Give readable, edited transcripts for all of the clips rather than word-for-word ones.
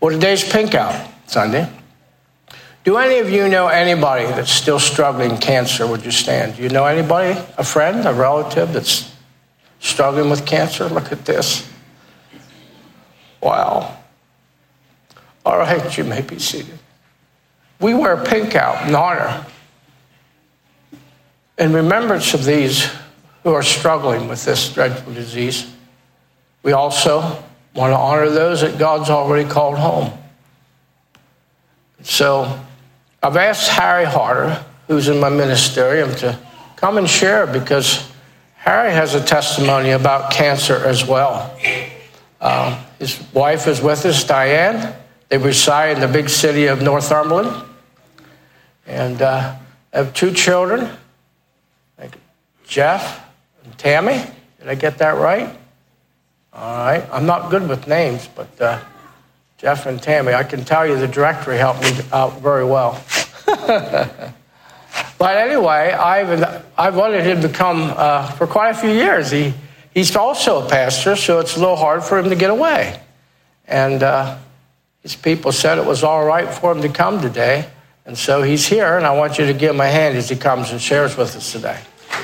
Well, today's Pink Out Sunday. Do any of you know anybody that's still struggling with cancer? Would you stand? Do you know anybody, a friend, a relative that's struggling with cancer? Look at this. Wow. All right, you may be seated. We wear pink out in honor, in remembrance of these who are struggling with this dreadful disease. We also want to honor those that God's already called home. So I've asked Harry Harder, who's in my ministerium, to come and share, because Harry has a testimony about cancer as well. His wife is with us, Diane. They reside in the big city of Northumberland. And have 2 children, Jeff and Tammy. Did I get that right? All right. I'm not good with names, but Jeff and Tammy, I can tell you the directory helped me out very well. But anyway, I've wanted him to come for quite a few years. He's also a pastor, so it's a little hard for him to get away. And his people said it was all right for him to come today. And so he's here, and I want you to give him a hand as he comes and shares with us today.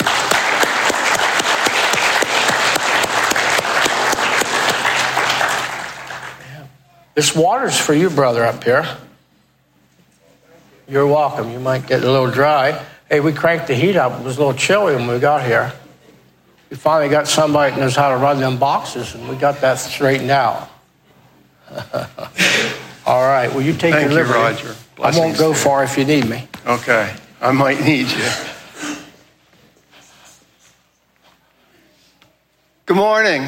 This water's for you, brother, up here. You're welcome. You might get a little dry. Hey, we cranked the heat up. It was a little chilly when we got here. We finally got somebody that knows how to run them boxes, and we got that straightened out. All right. Well, you take your liberty. Thank you, Roger. Blessings. I won't go far if you need me. Okay. I might need you. Good morning.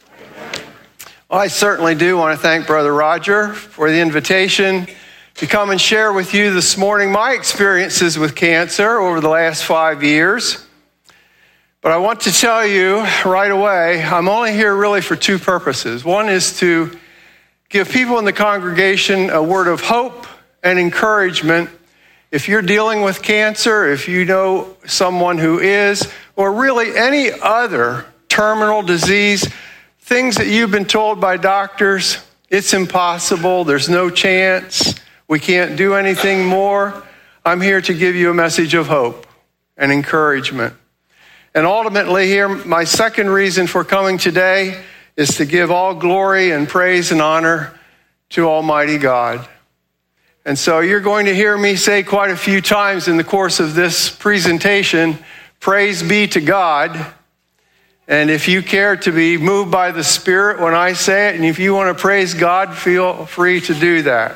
Well, I certainly do want to thank Brother Roger for the invitation to come and share with you this morning my experiences with cancer over the last 5 years. But I want to tell you right away, I'm only here really for 2 purposes. One is to give people in the congregation a word of hope and encouragement. If you're dealing with cancer, if you know someone who is, or really any other terminal disease, things that you've been told by doctors, it's impossible, there's no chance, we can't do anything more, I'm here to give you a message of hope and encouragement. And ultimately here, my second reason for coming today is to give all glory and praise and honor to Almighty God. And so you're going to hear me say quite a few times in the course of this presentation, praise be to God. And if you care to be moved by the Spirit when I say it, and if you want to praise God, feel free to do that.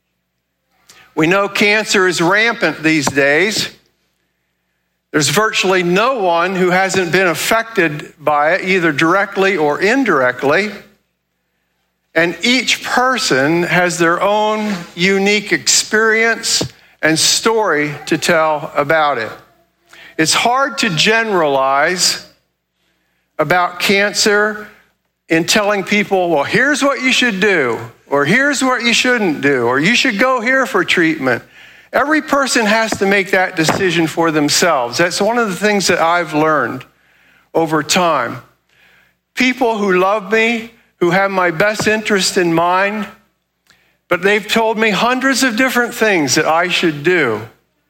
We know cancer is rampant these days. There's virtually no one who hasn't been affected by it, either directly or indirectly. And each person has their own unique experience and story to tell about it. It's hard to generalize about cancer in telling people, well, here's what you should do, or here's what you shouldn't do, or you should go here for treatment. Every person has to make that decision for themselves. That's one of the things that I've learned over time. People who love me, who have my best interest in mind, but they've told me hundreds of different things that I should do.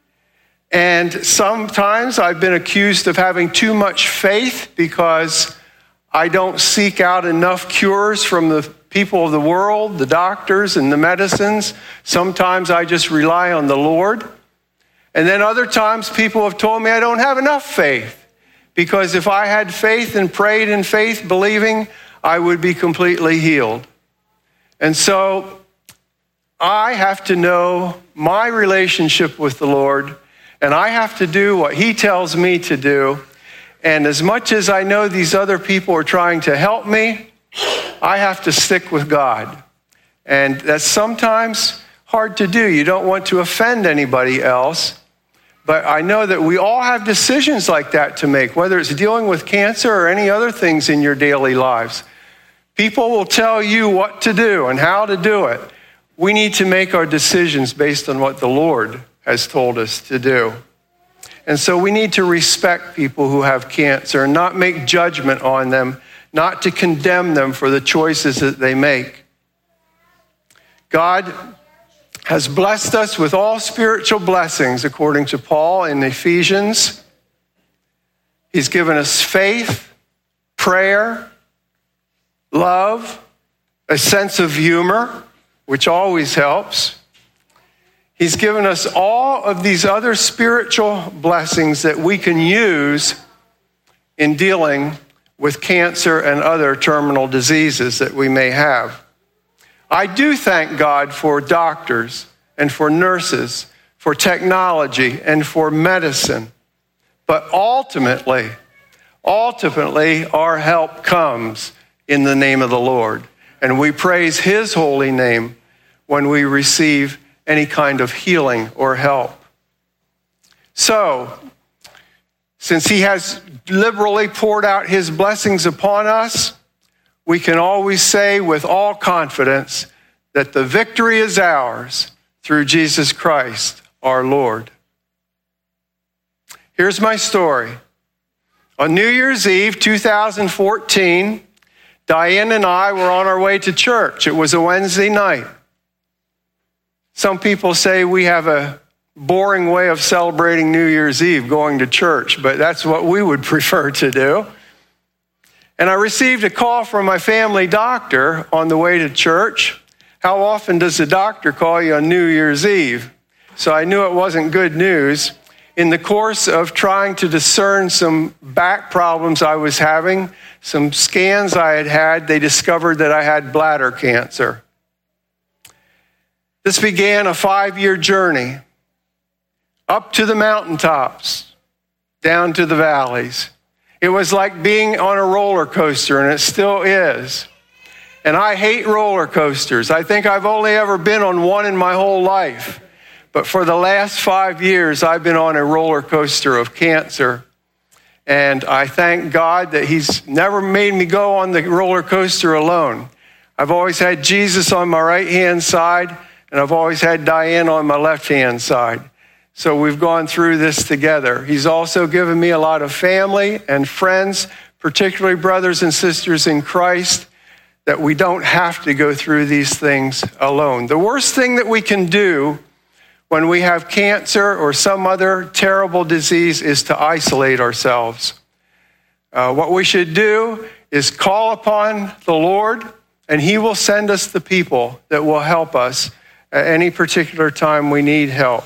And sometimes I've been accused of having too much faith because I don't seek out enough cures from the people of the world, the doctors and the medicines. Sometimes I just rely on the Lord. And then other times people have told me I don't have enough faith, because if I had faith and prayed in faith, believing, I would be completely healed. And so I have to know my relationship with the Lord, and I have to do what He tells me to do. And as much as I know these other people are trying to help me, I have to stick with God. And that's sometimes hard to do. You don't want to offend anybody else. But I know that we all have decisions like that to make, whether it's dealing with cancer or any other things in your daily lives. People will tell you what to do and how to do it. We need to make our decisions based on what the Lord has told us to do. And so we need to respect people who have cancer and not make judgment on them, not to condemn them for the choices that they make. God has blessed us with all spiritual blessings, according to Paul in Ephesians. He's given us faith, prayer, love, a sense of humor, which always helps. He's given us all of these other spiritual blessings that we can use in dealing with cancer and other terminal diseases that we may have. I do thank God for doctors and for nurses, for technology and for medicine. But ultimately, our help comes in the name of the Lord. And we praise his holy name when we receive any kind of healing or help. So, since he has liberally poured out his blessings upon us, we can always say with all confidence that the victory is ours through Jesus Christ, our Lord. Here's my story. On New Year's Eve, 2014, Diane and I were on our way to church. It was a Wednesday night. Some people say we have a boring way of celebrating New Year's Eve, going to church, but that's what we would prefer to do. And I received a call from my family doctor on the way to church. How often does the doctor call you on New Year's Eve? So I knew it wasn't good news. In the course of trying to discern some back problems I was having, some scans I had had, they discovered that I had bladder cancer. This began a 5-year journey, up to the mountaintops, down to the valleys. It was like being on a roller coaster, and it still is. And I hate roller coasters. I think I've only ever been on one in my whole life. But for the last 5 years, I've been on a roller coaster of cancer. And I thank God that he's never made me go on the roller coaster alone. I've always had Jesus on my right-hand side, and I've always had Diane on my left-hand side. So we've gone through this together. He's also given me a lot of family and friends, particularly brothers and sisters in Christ, that we don't have to go through these things alone. The worst thing that we can do when we have cancer or some other terrible disease is to isolate ourselves. What we should do is call upon the Lord, and he will send us the people that will help us at any particular time we need help.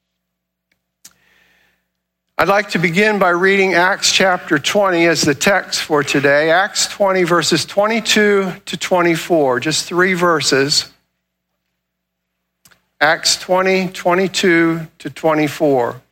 I'd like to begin by reading Acts chapter 20 as the text for today. Acts 20, verses 22 to 24, just 3 verses. Acts 20, 22 to 24.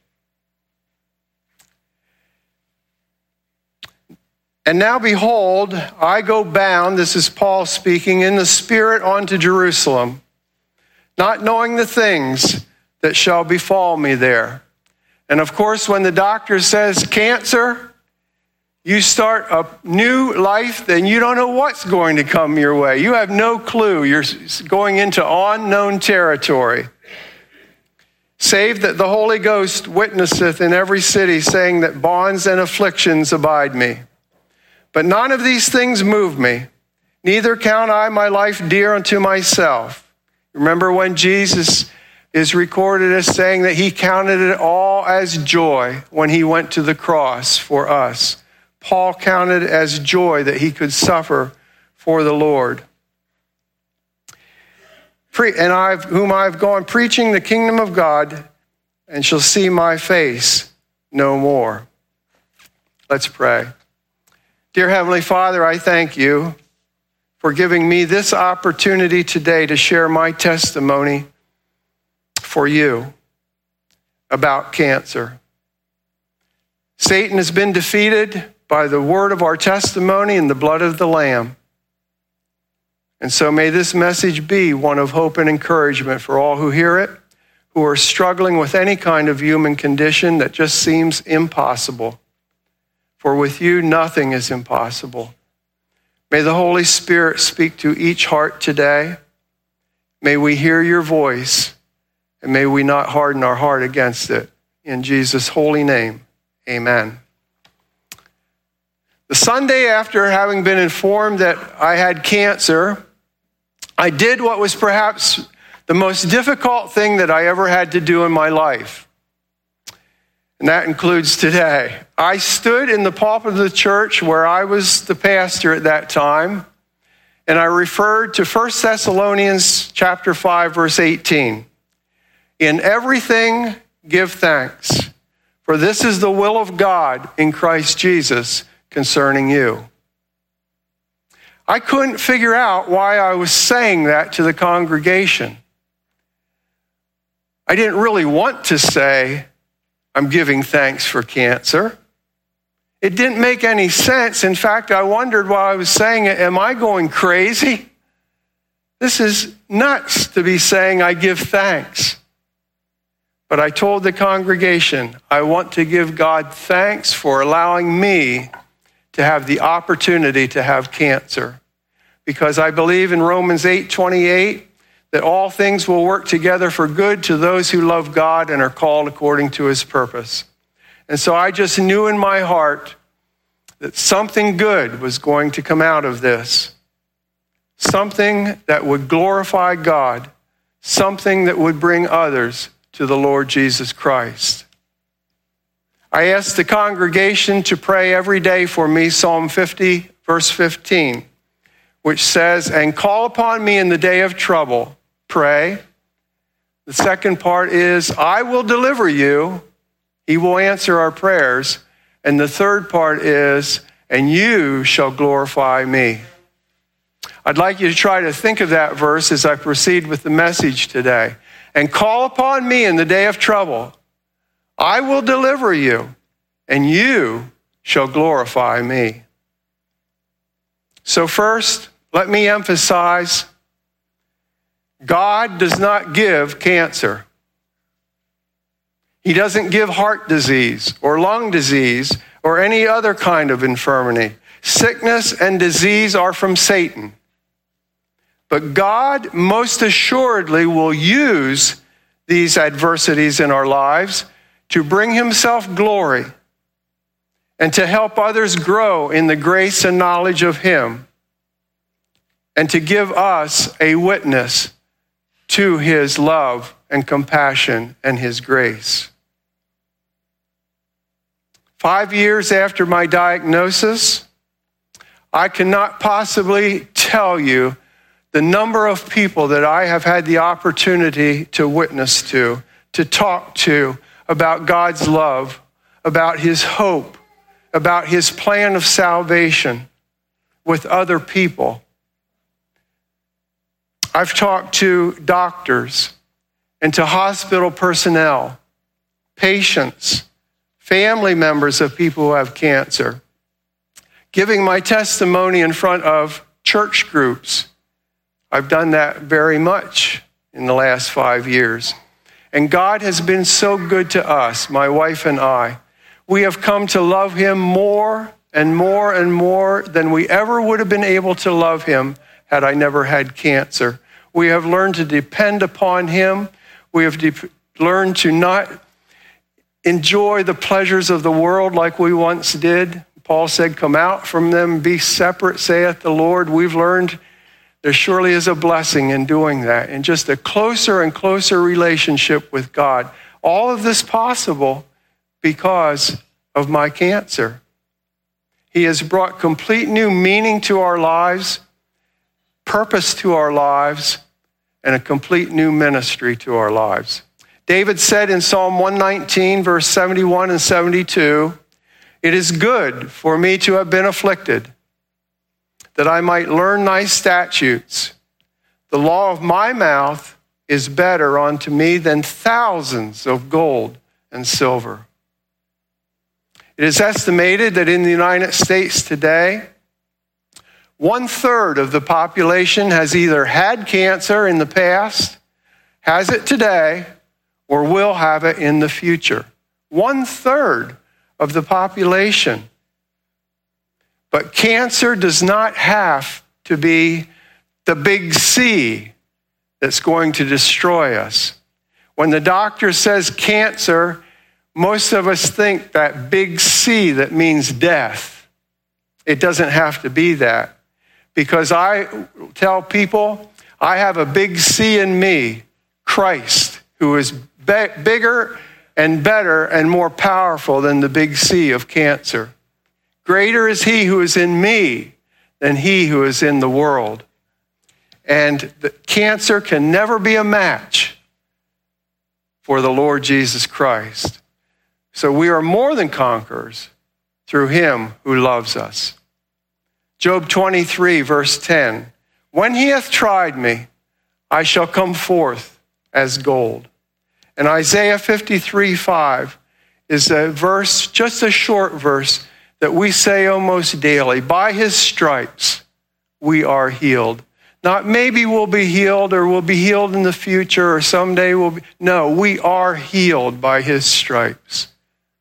And now behold, I go bound, this is Paul speaking, in the Spirit unto Jerusalem, not knowing the things that shall befall me there. And of course, when the doctor says cancer, you start a new life, then you don't know what's going to come your way. You have no clue. You're going into unknown territory. Save that the Holy Ghost witnesseth in every city, saying that bonds and afflictions abide me. But none of these things move me, neither count I my life dear unto myself. Remember when Jesus is recorded as saying that he counted it all as joy when he went to the cross for us. Paul counted as joy that he could suffer for the Lord. Whom I've gone preaching the kingdom of God, and shall see my face no more. Let's pray. Dear Heavenly Father, I thank you for giving me this opportunity today to share my testimony for you about cancer. Satan has been defeated by the word of our testimony and the blood of the Lamb. And so may this message be one of hope and encouragement for all who hear it, who are struggling with any kind of human condition that just seems impossible. For with you, nothing is impossible. May the Holy Spirit speak to each heart today. May we hear your voice, and may we not harden our heart against it. In Jesus' holy name, amen. The Sunday after having been informed that I had cancer, I did what was perhaps the most difficult thing that I ever had to do in my life. And that includes today. I stood in the pulpit of the church where I was the pastor at that time, and I referred to 1 Thessalonians chapter 5, verse 18. In everything, give thanks, for this is the will of God in Christ Jesus concerning you. I couldn't figure out why I was saying that to the congregation. I didn't really want to say, I'm giving thanks for cancer. It didn't make any sense. In fact, I wondered while I was saying it, am I going crazy? This is nuts to be saying I give thanks. But I told the congregation, I want to give God thanks for allowing me to have the opportunity to have cancer. Because I believe in Romans 8:28 that all things will work together for good to those who love God and are called according to his purpose. And so I just knew in my heart that something good was going to come out of this. Something that would glorify God. Something that would bring others to the Lord Jesus Christ. I asked the congregation to pray every day for me, Psalm 50, verse 15, which says, and call upon me in the day of trouble. Pray. The second part is, I will deliver you. He will answer our prayers. And the third part is, and you shall glorify me. I'd like you to try to think of that verse as I proceed with the message today. And call upon me in the day of trouble. I will deliver you, and you shall glorify me. So first, let me emphasize, God does not give cancer. He doesn't give heart disease or lung disease or any other kind of infirmity. Sickness and disease are from Satan. But God most assuredly will use these adversities in our lives to bring himself glory and to help others grow in the grace and knowledge of him and to give us a witness to his love and compassion and his grace. 5 years after my diagnosis, I cannot possibly tell you the number of people that I have had the opportunity to witness to talk to about God's love, about his hope, about his plan of salvation with other people. I've talked to doctors and to hospital personnel, patients, family members of people who have cancer, giving my testimony in front of church groups. I've done that very much in the last 5 years. And God has been so good to us, my wife and I. We have come to love him more and more and more than we ever would have been able to love him had I never had cancer. We have learned to depend upon him. We have learned to not enjoy the pleasures of the world like we once did. Paul said, come out from them, be separate, saith the Lord. We've learned there surely is a blessing in doing that, and just a closer and closer relationship with God. All of this possible because of my cancer. He has brought complete new meaning to our lives, purpose to our lives, and a complete new ministry to our lives. David said in Psalm 119, verse 71 and 72, it is good for me to have been afflicted, that I might learn thy statutes. The law of my mouth is better unto me than thousands of gold and silver. It is estimated that in the United States today, 1/3 of the population has either had cancer in the past, has it today, or will have it in the future. 1/3 of the population. But cancer does not have to be the big C that's going to destroy us. When the doctor says cancer, most of us think that big C that means death. It doesn't have to be that. Because I tell people, I have a big C in me Christ, who is bigger and better and more powerful than the big C of cancer. Greater is he who is in me than he who is in the world. And the cancer can never be a match for the Lord Jesus Christ. So we are more than conquerors through him who loves us. Job 23, verse 10. When he hath tried me, I shall come forth as gold. And Isaiah 53, 5 is a verse, just a short verse, that we say almost daily. By his stripes we are healed. Not maybe we'll be healed or we'll be healed in the future or someday we'll be. No, we are healed by his stripes.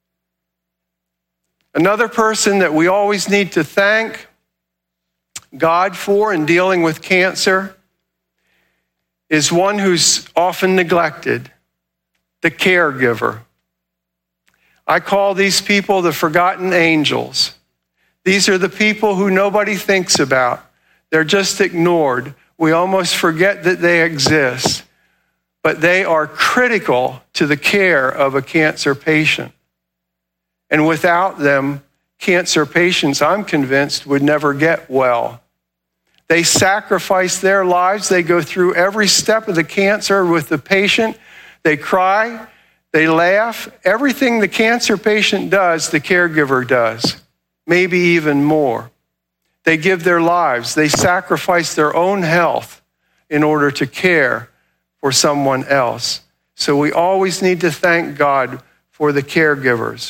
Another person that we always need to thank God for in dealing with cancer is one who's often neglected, the caregiver. I call these people the forgotten angels. These are the people who nobody thinks about. They're just ignored. We almost forget that they exist. But they are critical to the care of a cancer patient. And without them, cancer patients, I'm convinced, would never get well. They sacrifice their lives. They go through every step of the cancer with the patient. They cry. They laugh. Everything the cancer patient does, the caregiver does, maybe even more. They give their lives. They sacrifice their own health in order to care for someone else. So we always need to thank God for the caregivers.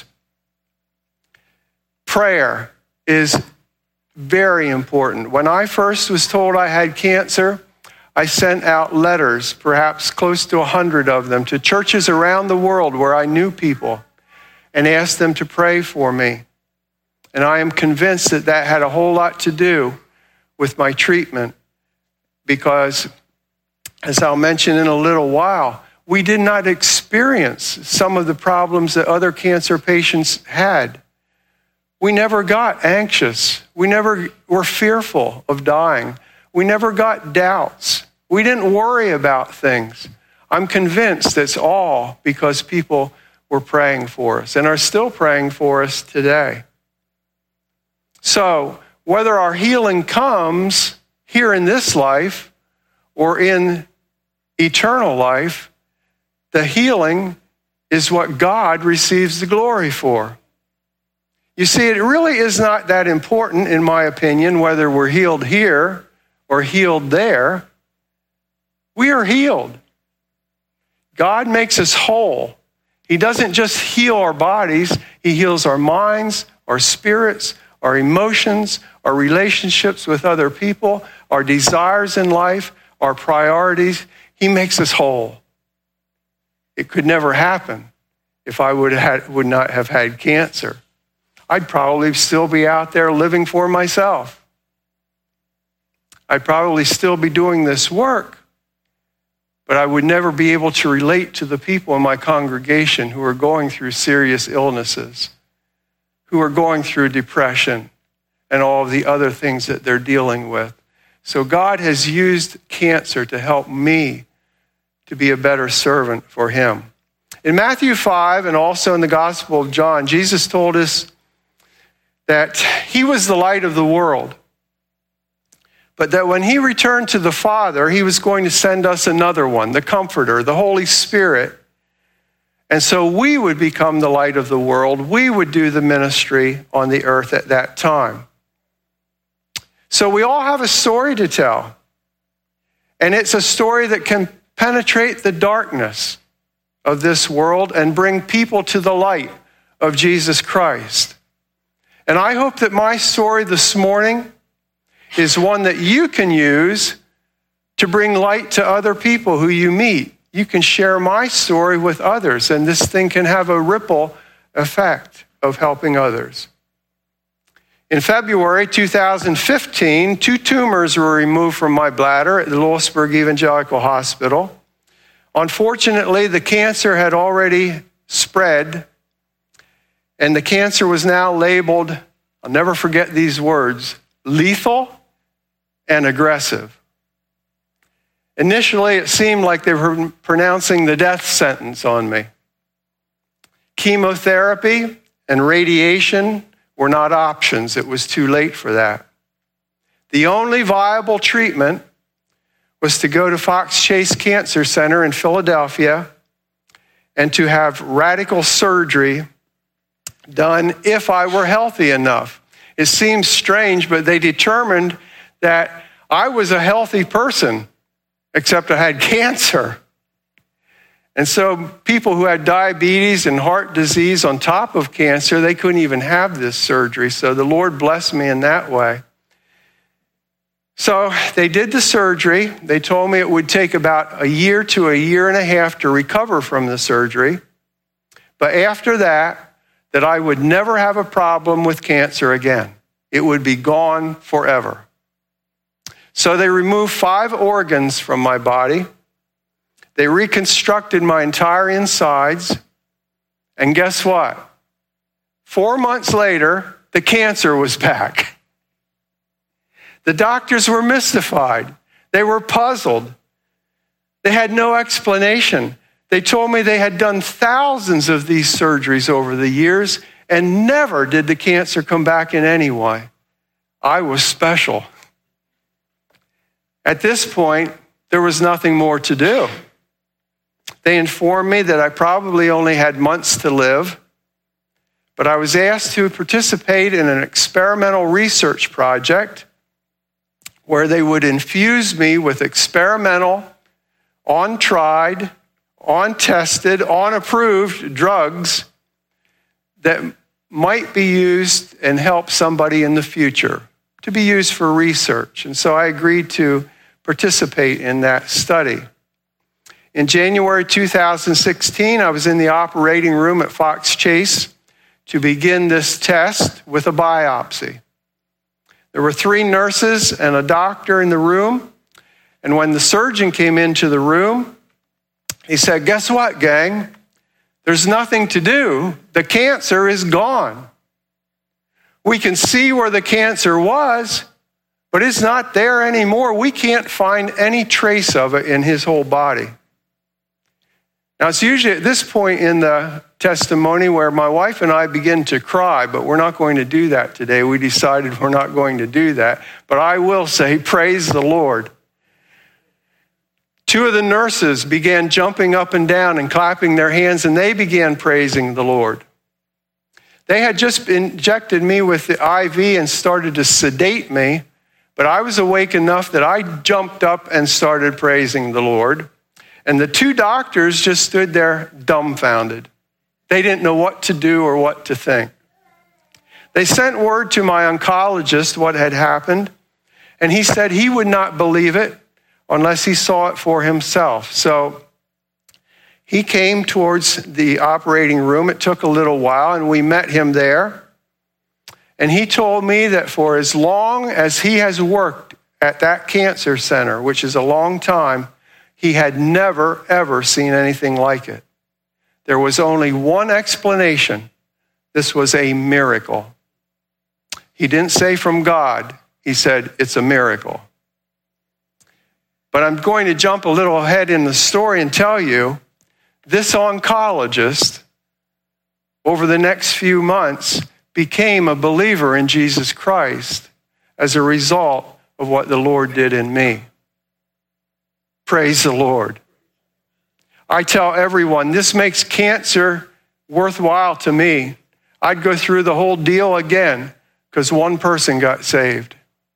Prayer is very important. When I first was told I had cancer, I sent out letters, perhaps close to 100 of them, to churches around the world where I knew people and asked them to pray for me. And I am convinced that that had a whole lot to do with my treatment because, as I'll mention in a little while, we did not experience some of the problems that other cancer patients had. We never got anxious. We never were fearful of dying. We never got doubts. We didn't worry about things. I'm convinced it's all because people were praying for us and are still praying for us today. So whether our healing comes here in this life or in eternal life, the healing is what God receives the glory for. You see, it really is not that important, in my opinion, whether we're healed here or healed there. We are healed. God makes us whole. He doesn't just heal our bodies, he heals our minds, our spirits, our emotions, our relationships with other people, our desires in life, our priorities. He makes us whole. It could never happen if I would not have had cancer. I'd probably still be out there living for myself. I'd probably still be doing this work, but I would never be able to relate to the people in my congregation who are going through serious illnesses, who are going through depression and all of the other things that they're dealing with. So God has used cancer to help me to be a better servant for him. In Matthew 5 and also in the Gospel of John, Jesus told us that he was the light of the world, but that when he returned to the Father, he was going to send us another one, the Comforter, the Holy Spirit. And so we would become the light of the world. We would do the ministry on the earth at that time. So we all have a story to tell. And it's a story that can penetrate the darkness of this world and bring people to the light of Jesus Christ. And I hope that my story this morning is one that you can use to bring light to other people who you meet. You can share my story with others, and this thing can have a ripple effect of helping others. In February 2015, 2 tumors were removed from my bladder at the Lewisburg Evangelical Hospital. Unfortunately, the cancer had already spread, and the cancer was now labeled, I'll never forget these words, lethal and aggressive. Initially, it seemed like they were pronouncing the death sentence on me. Chemotherapy and radiation were not options. It was too late for that. The only viable treatment was to go to Fox Chase Cancer Center in Philadelphia and to have radical surgery done if I were healthy enough. It seems strange, but they determined that I was a healthy person, except I had cancer. And so people who had diabetes and heart disease on top of cancer, they couldn't even have this surgery. So the Lord blessed me in that way. So they did the surgery. They told me it would take about a year to a year and a half to recover from the surgery. But after that I would never have a problem with cancer again. It would be gone forever. So they removed 5 organs from my body. They reconstructed my entire insides. And guess what? 4 months later, the cancer was back. The doctors were mystified. They were puzzled. They had no explanation. They told me they had done thousands of these surgeries over the years, and never did the cancer come back in any way. I was special. At this point, there was nothing more to do. They informed me that I probably only had months to live, but I was asked to participate in an experimental research project where they would infuse me with experimental, untried, untested, unapproved drugs that might be used and help somebody in the future, to be used for research. And so I agreed to participate in that study. In January 2016, I was in the operating room at Fox Chase to begin this test with a biopsy. There were 3 nurses and a doctor in the room. And when the surgeon came into the room, he said, "Guess what, gang? There's nothing to do. The cancer is gone. We can see where the cancer was, but it's not there anymore. We can't find any trace of it in his whole body." Now, it's usually at this point in the testimony where my wife and I begin to cry, but we're not going to do that today. We decided we're not going to do that. But I will say, praise the Lord. 2 of the nurses began jumping up and down and clapping their hands, and they began praising the Lord. They had just injected me with the IV and started to sedate me, but I was awake enough that I jumped up and started praising the Lord. And the 2 doctors just stood there dumbfounded. They didn't know what to do or what to think. They sent word to my oncologist what had happened, and he said he would not believe it unless he saw it for himself. So he came towards the operating room. It took a little while, and we met him there. And he told me that for as long as he has worked at that cancer center, which is a long time, he had never, ever seen anything like it. There was only one explanation. This was a miracle. He didn't say from God. He said, it's a miracle. But I'm going to jump a little ahead in the story and tell you, this oncologist, over the next few months, became a believer in Jesus Christ as a result of what the Lord did in me. Praise the Lord. I tell everyone, this makes cancer worthwhile to me. I'd go through the whole deal again because one person got saved.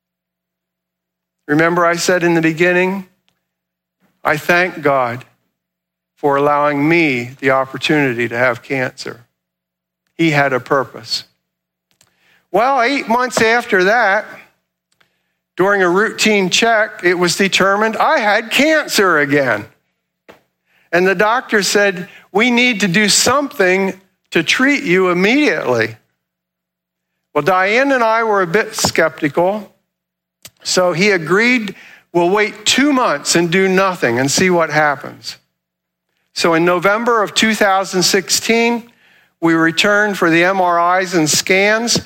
Remember I said in the beginning, I thank God for allowing me the opportunity to have cancer. He had a purpose. Well, 8 months after that, during a routine check, it was determined I had cancer again. And the doctor said, we need to do something to treat you immediately. Well, Diane and I were a bit skeptical, so he agreed we'll wait 2 months and do nothing and see what happens. So in November of 2016, we returned for the MRIs and scans.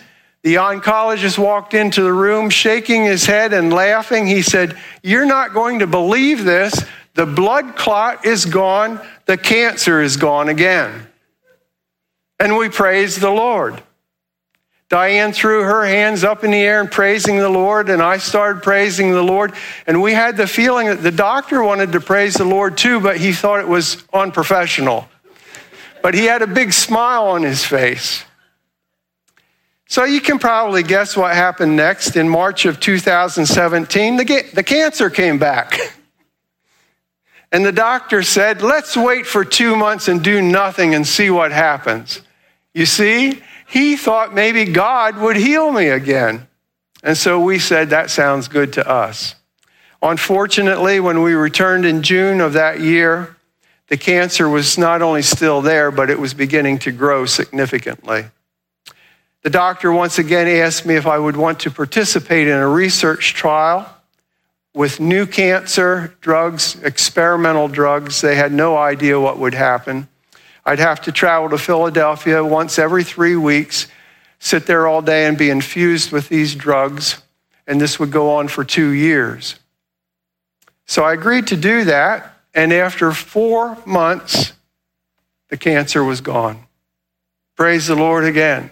The oncologist walked into the room shaking his head and laughing. He said, "You're not going to believe this. The blood clot is gone. The cancer is gone again." And we praised the Lord. Diane threw her hands up in the air and praising the Lord, and I started praising the Lord. And we had the feeling that the doctor wanted to praise the Lord too, but he thought it was unprofessional. But he had a big smile on his face. So you can probably guess what happened next. In March of 2017, the cancer came back. And the doctor said, "Let's wait for 2 months and do nothing and see what happens." You see, he thought maybe God would heal me again. And so we said, that sounds good to us. Unfortunately, when we returned in June of that year, the cancer was not only still there, but it was beginning to grow significantly. The doctor once again asked me if I would want to participate in a research trial with new cancer drugs, experimental drugs. They had no idea what would happen. I'd have to travel to Philadelphia once every 3 weeks, sit there all day and be infused with these drugs, and this would go on for 2 years. So I agreed to do that, and after 4 months, the cancer was gone. Praise the Lord again.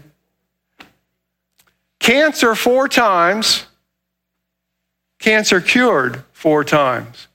Cancer 4 times, cancer cured 4 times.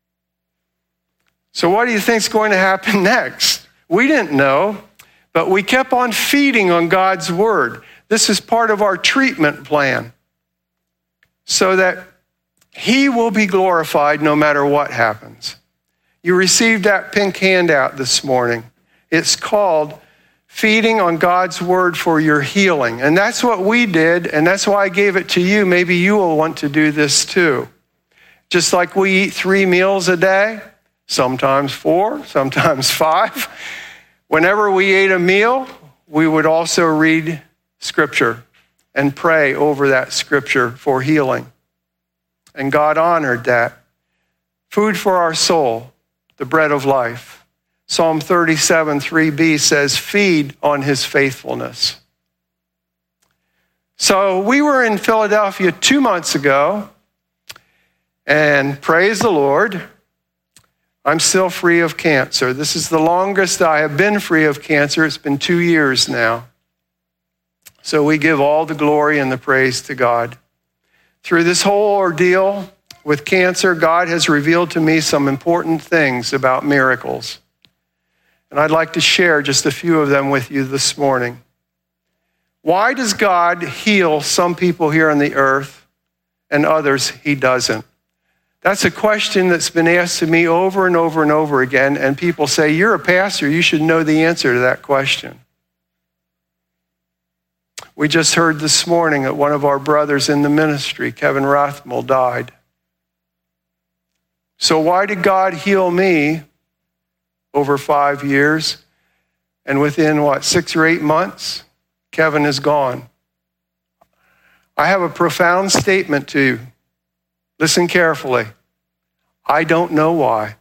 So what do you think is going to happen next? We didn't know, but we kept on feeding on God's word. This is part of our treatment plan so that he will be glorified no matter what happens. You received that pink handout this morning. It's called Feeding on God's Word for Your Healing. And that's what we did, and that's why I gave it to you. Maybe you will want to do this too. Just like we eat 3 meals a day, sometimes 4, sometimes 5. Whenever we ate a meal, we would also read Scripture and pray over that Scripture for healing. And God honored that. Food for our soul, the bread of life. Psalm 37, 3b says, feed on his faithfulness. So we were in Philadelphia 2 months ago, and praise the Lord, I'm still free of cancer. This is the longest I have been free of cancer. It's been 2 years now. So we give all the glory and the praise to God. Through this whole ordeal with cancer, God has revealed to me some important things about miracles. And I'd like to share just a few of them with you this morning. Why does God heal some people here on the earth and others he doesn't? That's a question that's been asked to me over and over and over again, and people say, you're a pastor, you should know the answer to that question. We just heard this morning that one of our brothers in the ministry, Kevin Rothmull, died. So why did God heal me over 5 years? And within, 6 or 8 months, Kevin is gone. I have a profound statement to you. Listen carefully. I don't know why.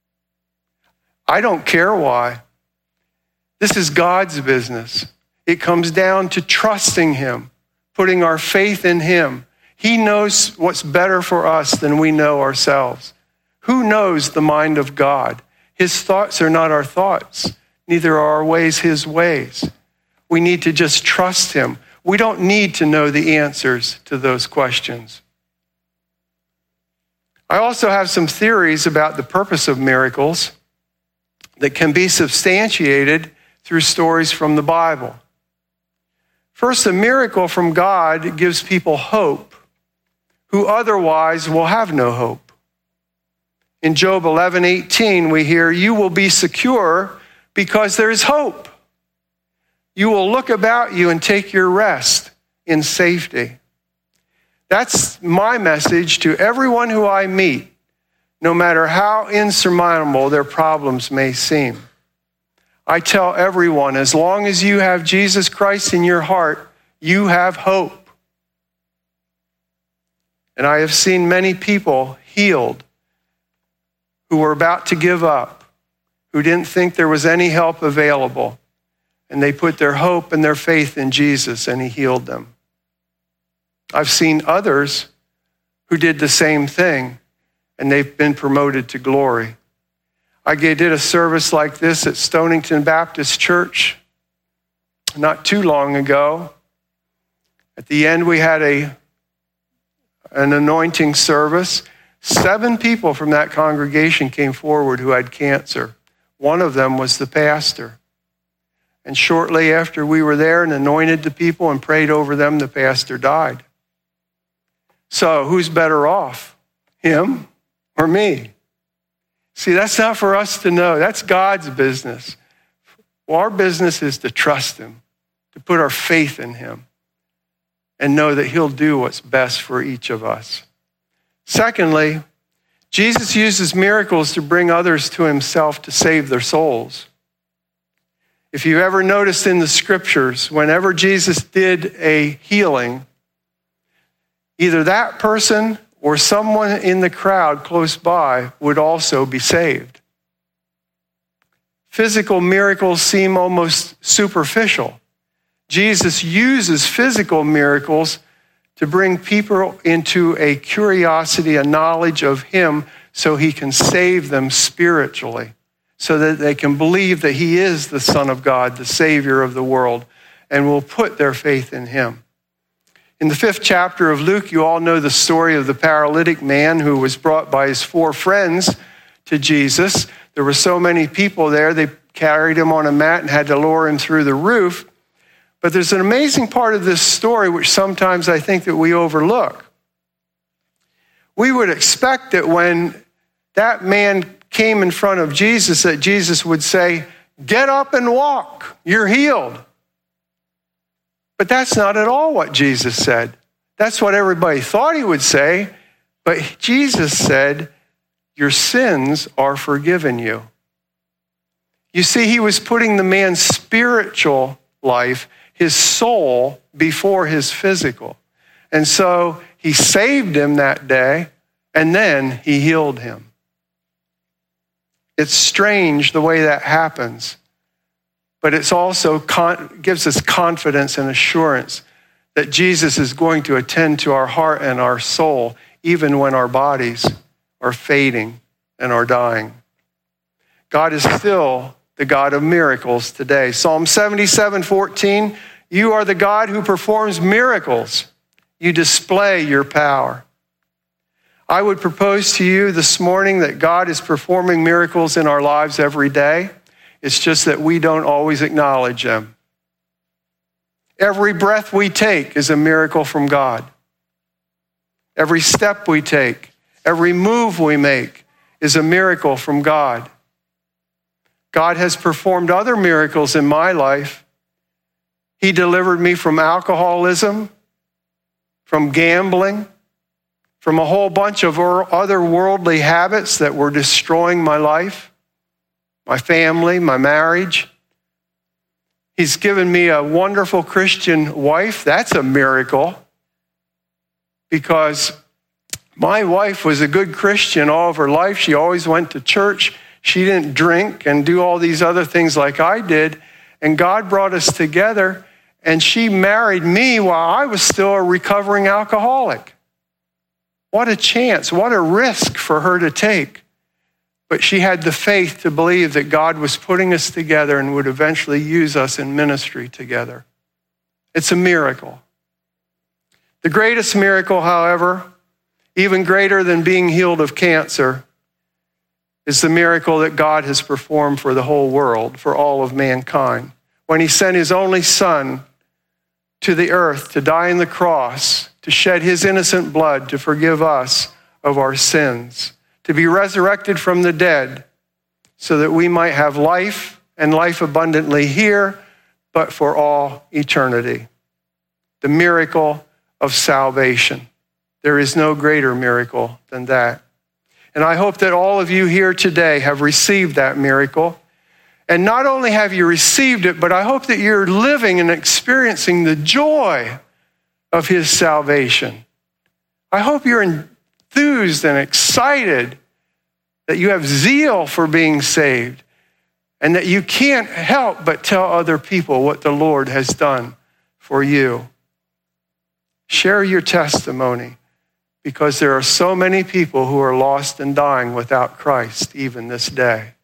I don't care why. This is God's business. It comes down to trusting him, putting our faith in him. He knows what's better for us than we know ourselves. Who knows the mind of God? His thoughts are not our thoughts, neither are our ways his ways. We need to just trust him. We don't need to know the answers to those questions. I also have some theories about the purpose of miracles that can be substantiated through stories from the Bible. First, a miracle from God gives people hope who otherwise will have no hope. In Job 11:18, we hear, you will be secure because there is hope. You will look about you and take your rest in safety. That's my message to everyone who I meet, no matter how insurmountable their problems may seem. I tell everyone, as long as you have Jesus Christ in your heart, you have hope. And I have seen many people healed who were about to give up, who didn't think there was any help available. And they put their hope and their faith in Jesus, and he healed them. I've seen others who did the same thing, and they've been promoted to glory. I did a service like this at Stonington Baptist Church not too long ago. At the end, we had an anointing service. 7 people from that congregation came forward who had cancer. One of them was the pastor. And shortly after we were there and anointed the people and prayed over them, the pastor died. So who's better off, him or me? See, that's not for us to know. That's God's business. Well, our business is to trust him, to put our faith in him, and know that he'll do what's best for each of us. Secondly, Jesus uses miracles to bring others to himself to save their souls. If you ever noticed in the scriptures, whenever Jesus did a healing, either that person or someone in the crowd close by would also be saved. Physical miracles seem almost superficial. Jesus uses physical miracles to bring people into a curiosity, a knowledge of him, so he can save them spiritually, so that they can believe that he is the Son of God, the Savior of the world, and will put their faith in him. In the 5th chapter of Luke, you all know the story of the paralytic man who was brought by his 4 friends to Jesus. There were so many people there, they carried him on a mat and had to lower him through the roof. But there's an amazing part of this story which sometimes I think that we overlook. We would expect that when that man came in front of Jesus, that Jesus would say, "Get up and walk, you're healed." But that's not at all what Jesus said. That's what everybody thought he would say, but Jesus said, "Your sins are forgiven you." You see, he was putting the man's spiritual life, his soul, before his physical. And so he saved him that day, and then he healed him. It's strange the way that happens, but it's also gives us confidence and assurance that Jesus is going to attend to our heart and our soul, even when our bodies are fading and are dying. God is still the God of miracles today. Psalm 77:14, you are the God who performs miracles. You display your power. I would propose to you this morning that God is performing miracles in our lives every day. It's just that we don't always acknowledge them. Every breath we take is a miracle from God. Every step we take, every move we make is a miracle from God. God has performed other miracles in my life. He delivered me from alcoholism, from gambling, from a whole bunch of other worldly habits that were destroying my life, my family, my marriage. He's given me a wonderful Christian wife. That's a miracle, because my wife was a good Christian all of her life. She always went to church. She didn't drink and do all these other things like I did. And God brought us together, and she married me while I was still a recovering alcoholic. What a chance, what a risk for her to take. But she had the faith to believe that God was putting us together and would eventually use us in ministry together. It's a miracle. The greatest miracle, however, even greater than being healed of cancer, is the miracle that God has performed for the whole world, for all of mankind. When he sent his only Son to the earth to die on the cross, to shed his innocent blood to forgive us of our sins, to be resurrected from the dead so that we might have life and life abundantly here, but for all eternity. The miracle of salvation. There is no greater miracle than that. And I hope that all of you here today have received that miracle. And not only have you received it, but I hope that you're living and experiencing the joy of his salvation. I hope you're enthused and excited, that you have zeal for being saved, and that you can't help but tell other people what the Lord has done for you. Share your testimony, because there are so many people who are lost and dying without Christ even this day.